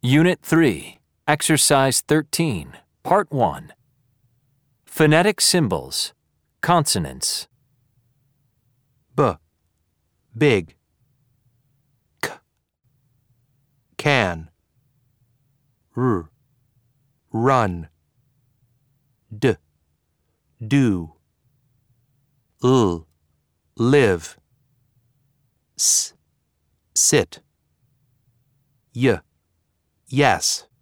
Unit 3, Exercise 13, Part 1. Phonetic symbols, consonants. B, big. K, can. R, run. D, do. L, live. S, sit. Y, yes.